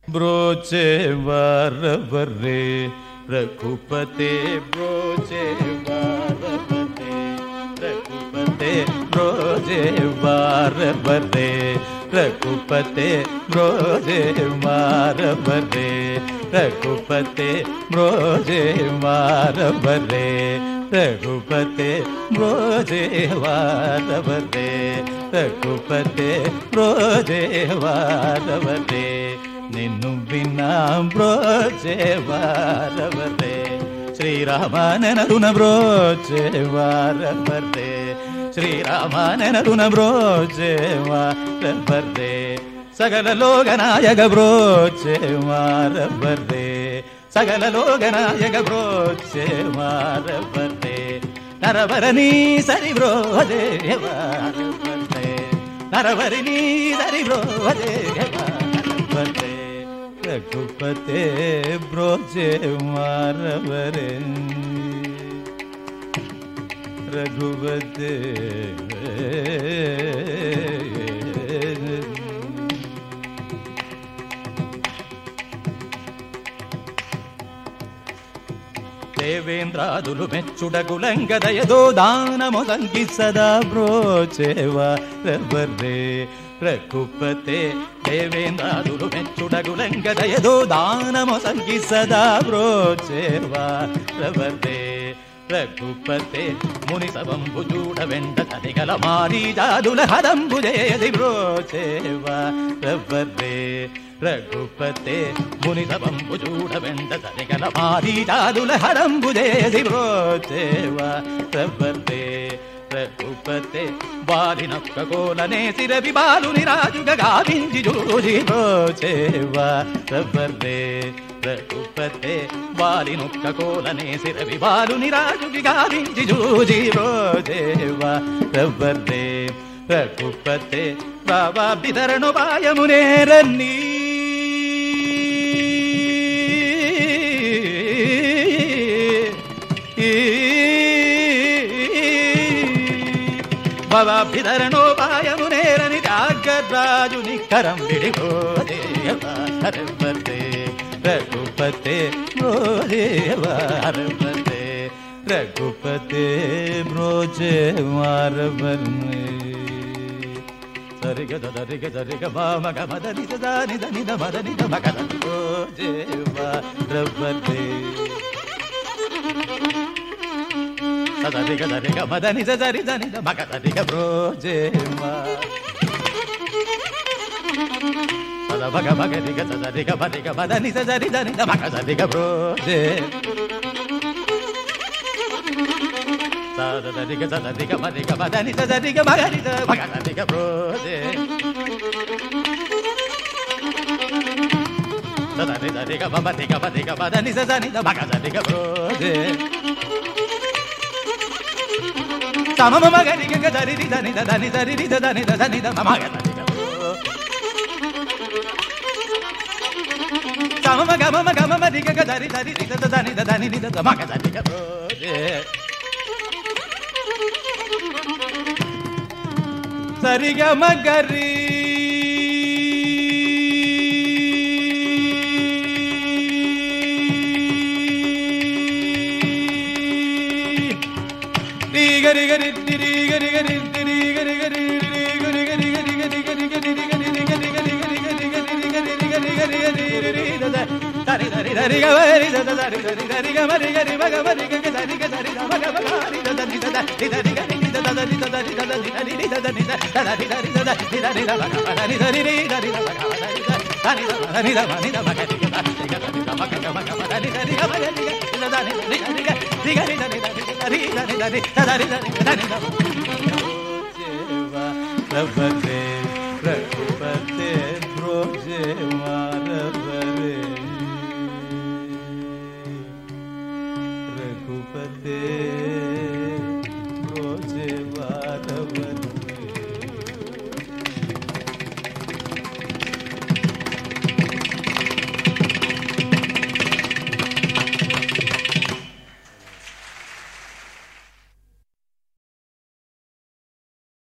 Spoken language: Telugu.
ब्रोचे वारवरे रघुपते ब्रोचे वारवरे रघुपते ब्रोचे वारवरे रघुपते ब्रोचे वारवरे रघुपते ब्रोचे वारवरे रघुपते ब्रोचे वारवरे रघुपते ब्रोचे वारवरे నిన్ను విన్నా బ్రోచేవారవరే శ్రీరామానెనరున బ్రోచేవారవరే శ్రీరామానెనరున బ్రోచేవారవరే సకల లోకనాయక బ్రోచేవారవరే సకల లోకనాయక బ్రోచేవారవరే నరవరనీ సరి బ్రోచేవారవరే నరవరినీ సరి బ్రోచేవారవరే रघुपते ब्रोचे वारवरे रघुपते దేవేంద్రాదులు మెచ్చుడగులంగదయదో దానము సంగి సదా బ్రోచే వారవరే రఘుపతే దేవేంద్రాదులు మెచ్చుడగులంగదయదో దానము సంగి సదా బ్రోచే వారవరే రఘుపతే ముని సవంబు చూడ వెంట తదిగల మారీ జాదుల హదంబు జయది బ్రోచే వారవరే రఘుపతే ముని సవంబు చూడ వెంట తదిగల మారీ జాదుల హదంబు జయది బ్రోచే వారవరే రఘుపతే బాలినొక్క కోలనే సిరవి బాలుని రాజుగా గావించి జూజి బ్రోచే వారవరే రఘుపతే బాలినొక్క కోలనే సిరవి బాలుని రాజుకి గావించి జూజి బ్రోచే వారవరే రఘుపతే బాబా బిదరణోపాయమునేరన్నీ భవాభిధరణోపాయమునేరని త్యాగరాజుని కరం విడిపోదేవారవరే రఘుపతే బ్రోచేవారవరే రఘుపతే బ్రోచేవారవరే సరిగ దరిగ దరిగ మగ మదని సదాని దని మదని మగ బ్రోచేవారవరే సదరిగ దరిగ మదని సదరి దని మగ దరిగ బ్రోచేవా సద మగ మగ దిగ సదరిగ మరిగ మదని సదరి దని మగ దరిగ బ్రోచే సద దరిగ సదరిగ మరిగ మదని సదరిగ మగరి మగ దరిగ బ్రోచే సదరి దరిగ మమరిగ మరిగ మదని సదని మగ దరిగ బ్రోచే సమమ మగరి గగ దరి దని దని దరి దని దని మగ దరి సమమ గమ గమ మరి గగ దరి దరి దని దని మగ దరి సరిగ మగరి గరి గరి తిరి గరి గరి తిరి గరి గరి గరి గరి గరి గరి గరి గరి గరి గరి గరి గరి గరి దరి దరి దరి గరి దరి దరి దరి గరి గరి మగ మరి గరి దరి దరి మగ మరి దరి దరి దరి గరి దరి దరి దరి దరి దరి దరి దరి మగ మరి దరి దరి దరి మగ దరి దరి దరి మగ దరి దరి మగ రఘుపతే బ్రోచేవారవరే